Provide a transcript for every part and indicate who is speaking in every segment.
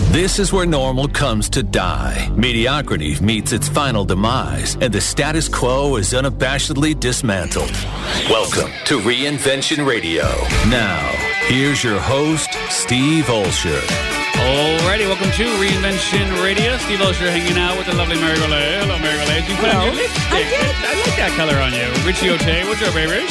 Speaker 1: This is where normal comes to die. Mediocrity meets its final demise, and the status quo is unabashedly dismantled. Welcome to Reinvention Radio. Now, here's your host, Steve Olsher.
Speaker 2: Alrighty, welcome to Reinvention Radio. Steve Olsher hanging out with the lovely Mary Rollet. Hello, Mary Rollet. You put on your lipstick.
Speaker 3: I did.
Speaker 2: I like that color on you. Richie Ote, what's up, baby?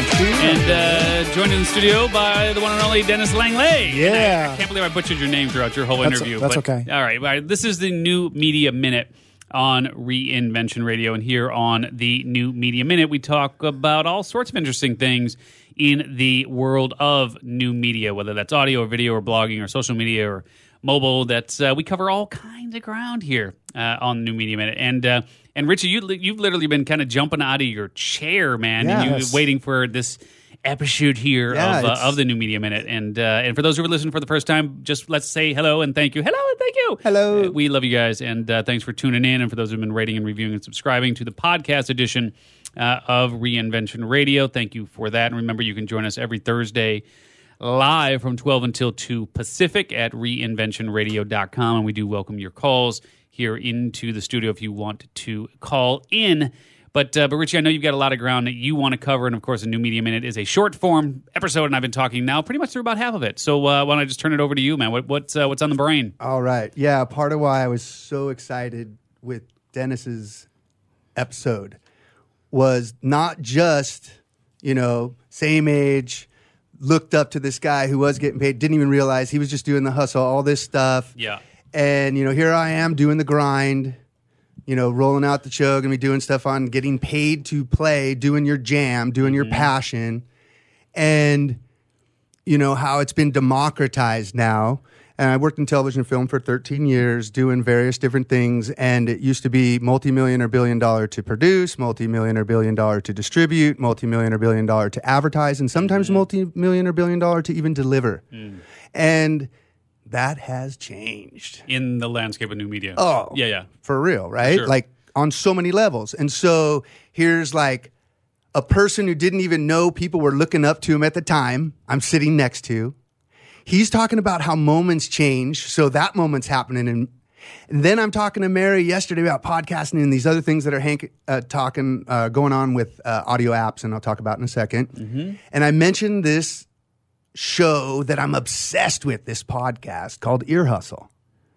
Speaker 2: And joined in the studio by the one and only Dennis Langley.
Speaker 3: Yeah.
Speaker 2: I can't believe I butchered your name throughout your whole interview.
Speaker 3: That's okay.
Speaker 2: All right. This is the New Media Minute on Reinvention Radio. And here on the New Media Minute, we talk about all sorts of interesting things in the world of new media, whether that's audio or video or blogging or social media or mobile. That's we cover all kinds of ground here on New Media Minute. And Richie, you've literally been kind of jumping out of your chair, man, and you've been waiting for this episode here of the New Media Minute. And for those who are listening for the first time, just let's say hello and thank you. Hello and thank you.
Speaker 3: Hello.
Speaker 2: We love you guys, and thanks for tuning in. And for those who've been rating and reviewing and subscribing to the podcast edition of Reinvention Radio, thank you for that. And remember, you can join us every Thursday live from 12 until 2 Pacific at reinventionradio.com. And we do welcome your calls here into the studio if you want to call in. But Richie, I know you've got a lot of ground that you want to cover. And, of course, a New Media Minute is a short-form episode, and I've been talking now pretty much through about half of it. So why don't I just turn it over to you, man? What's on the brain?
Speaker 3: All right. Yeah, part of why I was so excited with Dennis's episode was not just, same age, looked up to this guy who was getting paid, didn't even realize he was just doing the hustle, all this stuff.
Speaker 2: Yeah.
Speaker 3: And, here I am doing the grind, rolling out the show, going to be doing stuff on getting paid to play, doing your jam, doing your passion. And, how it's been democratized now. And I worked in television and film for 13 years doing various different things. And it used to be multi-million or billion dollar to produce, multi-million or billion dollar to distribute, multi-million or billion dollar to advertise, and sometimes multi-million or billion dollar to even deliver. And that has changed.
Speaker 2: In the landscape of new media.
Speaker 3: Oh.
Speaker 2: Yeah.
Speaker 3: For real, right?
Speaker 2: Sure.
Speaker 3: Like on so many levels. And so here's like a person who didn't even know people were looking up to him at the time I'm sitting next to. He's talking about how moments change, so that moment's happening. And then I'm talking to Mary yesterday about podcasting and these other things that are going on with audio apps, and I'll talk about in a second. And I mentioned this show that I'm obsessed with, this podcast called Ear Hustle.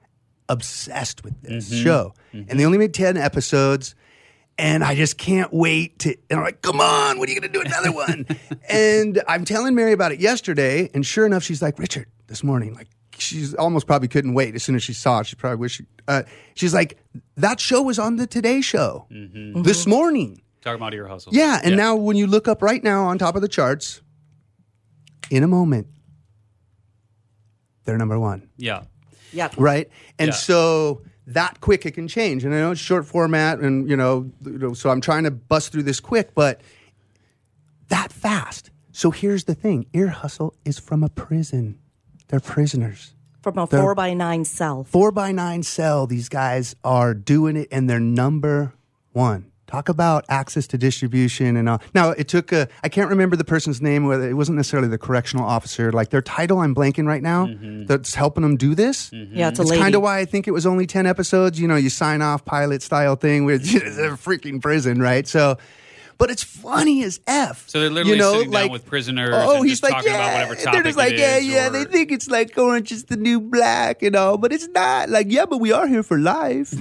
Speaker 3: Obsessed with this show. And they only made 10 episodes. And I just can't wait and I'm like, come on, when are you going to do another one? And I'm telling Mary about it yesterday. And sure enough, she's like, Richard, this morning, like she's almost probably couldn't wait. As soon as she saw it, she probably wished she's like, that show was on the Today Show this morning.
Speaker 2: Talking about Ear Hustle.
Speaker 3: Yeah. And now when you look up right now on top of the charts, in a moment, they're number one.
Speaker 2: Yeah.
Speaker 4: Yep.
Speaker 3: Right. And so that quick it can change. And I know it's short format and, so I'm trying to bust through this quick, but that fast. So here's the thing. Ear Hustle is from a prison. They're prisoners.
Speaker 4: From a 4x9 cell.
Speaker 3: 4x9 cell. These guys are doing it and they're number one. Talk about access to distribution and all. Now, it took I can't remember the person's name, whether it wasn't necessarily the correctional officer. Like their title, I'm blanking right now, that's helping them do this.
Speaker 4: Yeah, it's a lady.
Speaker 3: It's kind of why I think it was only 10 episodes. You sign off pilot style thing with a freaking prison, right? So, but it's funny as F.
Speaker 2: So they're literally sitting down with prisoners and
Speaker 3: he's
Speaker 2: just
Speaker 3: like,
Speaker 2: talking about whatever topic
Speaker 3: they're just like,
Speaker 2: it is.
Speaker 3: They think it's like Orange is the New Black and all, but it's not. Like, yeah, but we are here for life,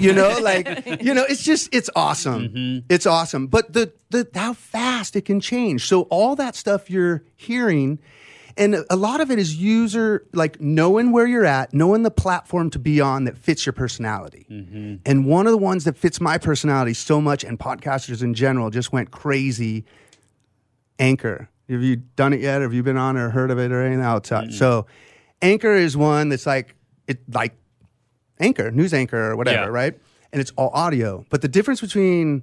Speaker 3: it's awesome. It's awesome. But the how fast it can change. So all that stuff you're hearing, and a lot of it is user, like knowing where you're at, knowing the platform to be on that fits your personality. And one of the ones that fits my personality so much, and podcasters in general just went crazy, Anchor. Have you done it yet? Have you been on or heard of it or anything outside? So Anchor is one that's like Anchor, news anchor or whatever, right? And it's all audio. But the difference between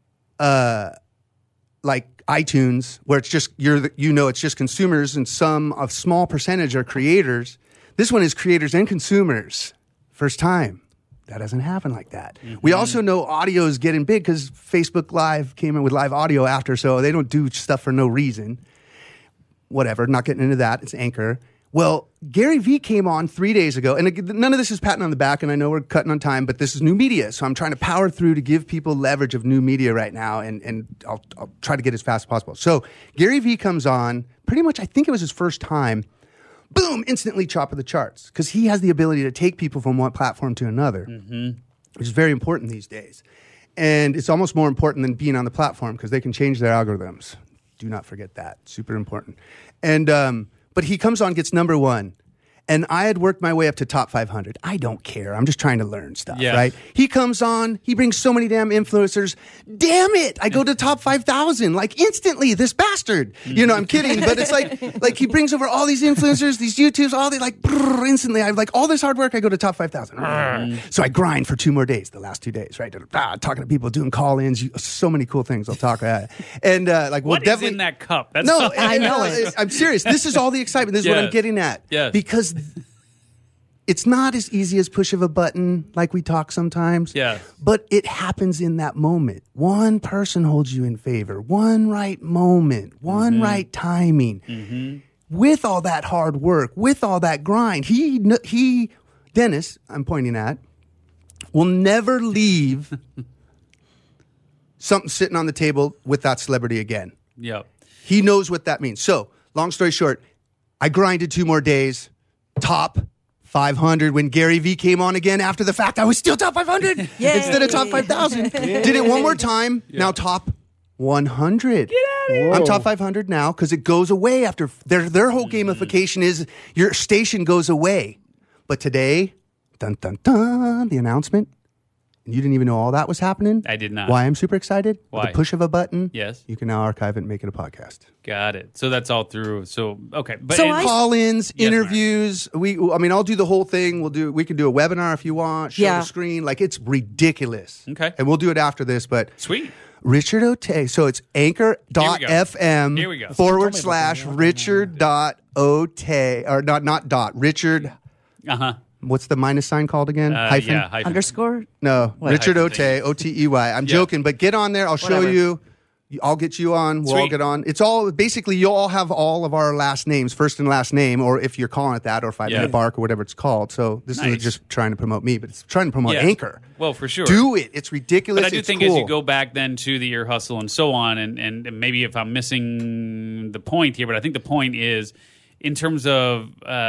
Speaker 3: like iTunes, where it's just it's just consumers and a small percentage are creators. This one is creators and consumers. First time. That doesn't happen like that. We also know audio is getting big because Facebook Live came in with live audio after, so they don't do stuff for no reason. Whatever, not getting into that. It's Anchor. Well, Gary Vee came on 3 days ago, and none of this is patting on the back, and I know we're cutting on time, but this is new media, so I'm trying to power through to give people leverage of new media right now, and I'll try to get as fast as possible. So Gary Vee comes on, pretty much, I think it was his first time, boom, instantly top of the charts, because he has the ability to take people from one platform to another, which is very important these days. And it's almost more important than being on the platform, because they can change their algorithms. Do not forget that. Super important. And but he comes on, gets number one. And I had worked my way up to top 500. I don't care. I'm just trying to learn stuff, right? He comes on. He brings so many damn influencers. Damn it. I go to top 5,000, like instantly, this bastard. You know, I'm kidding. But it's like he brings over all these influencers, these YouTubes, all they instantly. I'm like, all this hard work, I go to top 5,000. So I grind for 2 more days, the last 2 days, right? Talking to people, doing call-ins, so many cool things I'll talk about. And
Speaker 2: what is in that cup? That's
Speaker 3: I know it. I'm serious. This is all the excitement. This is what I'm getting at.
Speaker 2: Yes.
Speaker 3: Because it's not as easy as push of a button like we talk sometimes.
Speaker 2: Yes.
Speaker 3: But it happens in that moment. One person holds you in favor. One right moment. One right timing. With all that hard work, with all that grind, he, Dennis, I'm pointing at, will never leave something sitting on the table with that celebrity again.
Speaker 2: Yep.
Speaker 3: He knows what that means. So, long story short, I grinded 2 more days, top 500. When Gary Vee came on again after the fact, I was still top 500 instead of top 5,000. Did it one more time. Now top 100.
Speaker 2: Get out of here.
Speaker 3: I'm top 500 now because it goes away after their whole gamification is your station goes away. But today, dun dun dun, the announcement. You didn't even know all that was happening?
Speaker 2: I did not.
Speaker 3: Why I'm super excited?
Speaker 2: Why?
Speaker 3: With the push of a button.
Speaker 2: Yes.
Speaker 3: You can now archive it and make it a podcast.
Speaker 2: Got it. So that's all through. So, okay. But
Speaker 4: So
Speaker 3: call-ins,
Speaker 2: Yes,
Speaker 3: interviews. I'll do the whole thing. We can do a webinar if you want. Show the screen. Like, it's ridiculous.
Speaker 2: Okay.
Speaker 3: And we'll do it after this, but
Speaker 2: Sweet.
Speaker 3: Richard Otey. So it's anchor.fm
Speaker 2: Here we go.
Speaker 3: /Richard.Otey, or not dot, Richard. What's the minus sign called again? Hyphen?
Speaker 2: Yeah, hyphen.
Speaker 4: Underscore?
Speaker 3: No, Richard
Speaker 2: Hyphen
Speaker 3: Otey, Otey. I'm joking, but get on there. I'll show you. I'll get you on. We'll all get on. It's all basically you'll all have all of our last names, first and last name, or if you're calling it that, or 5 Minute Bark, or whatever it's called. So this is just trying to promote me, but it's trying to promote Anchor.
Speaker 2: Well, for sure.
Speaker 3: Do it. It's ridiculous.
Speaker 2: But I do think as you go back then to the Ear Hustle and so on, and maybe if I'm missing the point here, but I think the point is in terms of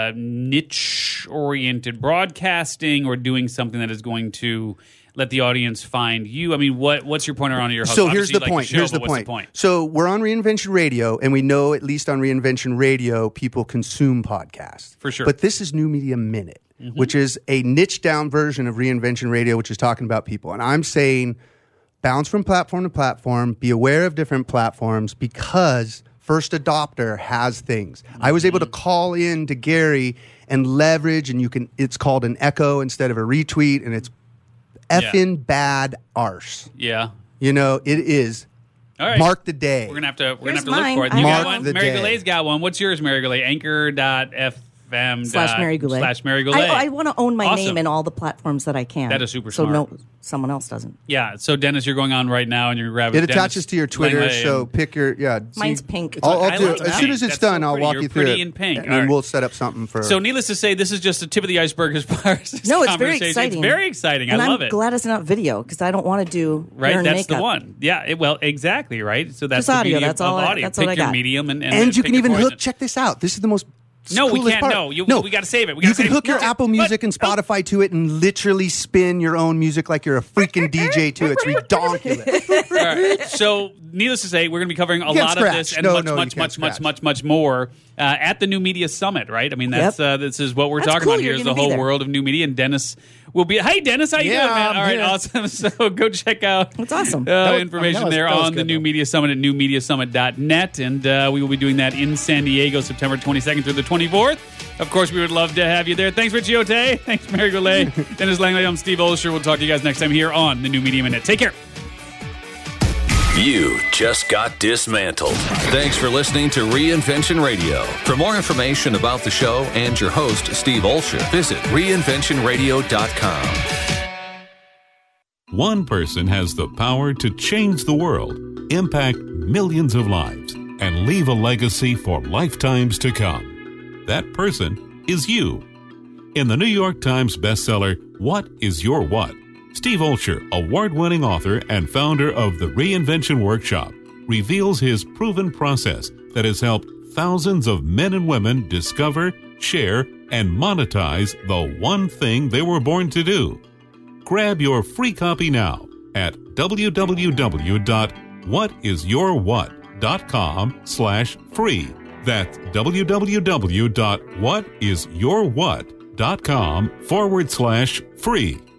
Speaker 2: niche-oriented broadcasting or doing something that is going to let the audience find you. I mean, what's your point around Ear Hustle?
Speaker 3: So here's the point. Here's the point. So we're on Reinvention Radio, and we know at least on Reinvention Radio, people consume podcasts.
Speaker 2: For sure.
Speaker 3: But this is New Media Minute, which is a niche-down version of Reinvention Radio, which is talking about people. And I'm saying bounce from platform to platform, be aware of different platforms, because first adopter has things. I was able to call in to Gary and leverage, and it's called an echo instead of a retweet, and it's effing bad arse.
Speaker 2: Yeah.
Speaker 3: You know, it is.
Speaker 2: All right.
Speaker 3: Mark the day.
Speaker 2: We're gonna have to look
Speaker 4: Here's
Speaker 2: for it.
Speaker 4: mine.
Speaker 2: You
Speaker 3: Mark
Speaker 2: got one?
Speaker 3: the
Speaker 2: Mary
Speaker 3: day.
Speaker 2: Goulet's got one. What's yours, Mary Goulet? Anchor.fm
Speaker 4: /Mary Goulet.
Speaker 2: /Mary Goulet.
Speaker 4: I want to own my
Speaker 2: Awesome.
Speaker 4: name in all the platforms that I can.
Speaker 2: That is super
Speaker 4: so
Speaker 2: smart.
Speaker 4: someone else doesn't.
Speaker 2: Yeah. So Dennis, you're going on right now, and you're grabbing.
Speaker 3: It attaches to your Twitter,
Speaker 2: Langley
Speaker 3: so
Speaker 2: and-
Speaker 3: pick your
Speaker 4: Mine's pink.
Speaker 3: I'll
Speaker 2: I
Speaker 3: do
Speaker 2: like
Speaker 3: it as
Speaker 2: pink.
Speaker 3: soon as it's
Speaker 2: That's
Speaker 3: done.
Speaker 2: so
Speaker 3: I'll
Speaker 2: pretty.
Speaker 3: walk
Speaker 2: You're
Speaker 3: you through
Speaker 2: pretty
Speaker 3: it,
Speaker 2: in pink.
Speaker 3: and
Speaker 2: All right.
Speaker 3: then we'll set up something for.
Speaker 2: So, needless to say, this is just the tip of the iceberg as far as this
Speaker 4: No, it's very
Speaker 2: conversation.
Speaker 4: exciting.
Speaker 2: It's very exciting.
Speaker 4: And
Speaker 2: I love
Speaker 4: I'm
Speaker 2: it.
Speaker 4: glad it's not video because I don't want to do hair
Speaker 2: Right,
Speaker 4: and
Speaker 2: that's the
Speaker 4: makeup.
Speaker 2: one. Yeah, well, exactly, right? So that's
Speaker 4: Just
Speaker 2: the
Speaker 4: audio,
Speaker 2: beauty
Speaker 4: that's
Speaker 2: of
Speaker 4: all I-
Speaker 2: audio.
Speaker 4: that's all
Speaker 2: Pick
Speaker 4: I
Speaker 2: your
Speaker 4: got.
Speaker 2: medium and
Speaker 3: and you
Speaker 2: pick
Speaker 3: can
Speaker 2: your
Speaker 3: even
Speaker 2: poison.
Speaker 3: hook. Check this out. This is the most.
Speaker 2: No, we
Speaker 3: coolest
Speaker 2: can't.
Speaker 3: part.
Speaker 2: No, we got to save it. We
Speaker 3: You
Speaker 2: gotta
Speaker 3: can
Speaker 2: save
Speaker 3: hook
Speaker 2: it.
Speaker 3: your
Speaker 2: No,
Speaker 3: Apple
Speaker 2: but-
Speaker 3: Music and Spotify to it and literally spin your own music like you're a freaking DJ to it. It's redonkulous.
Speaker 2: All right. So, needless to say, we're going to be covering a
Speaker 3: You can't
Speaker 2: lot of this
Speaker 3: scratch.
Speaker 2: and
Speaker 3: No,
Speaker 2: much,
Speaker 3: no, you
Speaker 2: much,
Speaker 3: can't
Speaker 2: much,
Speaker 3: scratch.
Speaker 2: much more at the New Media Summit, right? I mean, that's this is what we're
Speaker 4: That's
Speaker 2: talking
Speaker 4: cool.
Speaker 2: about here
Speaker 4: You're
Speaker 2: is the
Speaker 4: gonna be
Speaker 2: whole
Speaker 4: there.
Speaker 2: world of new media. And Dennis will be. Hey, Dennis, how you
Speaker 5: Yeah,
Speaker 2: doing, man?
Speaker 5: I'm
Speaker 2: All right,
Speaker 5: here.
Speaker 2: awesome. So go check out
Speaker 4: That's awesome.
Speaker 2: information there
Speaker 5: that was
Speaker 2: on the
Speaker 5: good,
Speaker 2: New
Speaker 5: though.
Speaker 2: Media Summit at newmediasummit.net. And we will be doing that in San Diego, September 22nd through the 24th. Of course, we would love to have you there. Thanks, Richie Otey. Thanks, Mary Goulet. Dennis Langley. I'm Steve Olsher. We'll talk to you guys next time here on the New Media Minute. Take care.
Speaker 1: You just got dismantled. Thanks for listening to Reinvention Radio. For more information about the show and your host, Steve Olsher, visit reinventionradio.com.
Speaker 6: One person has the power to change the world, impact millions of lives, and leave a legacy for lifetimes to come. That person is you. In the New York Times bestseller, What is Your What?, Steve Olsher, award-winning author and founder of the Reinvention Workshop, reveals his proven process that has helped thousands of men and women discover, share, and monetize the one thing they were born to do. Grab your free copy now at www.whatisyourwhat.com/free. That's www.whatisyourwhat.com/free.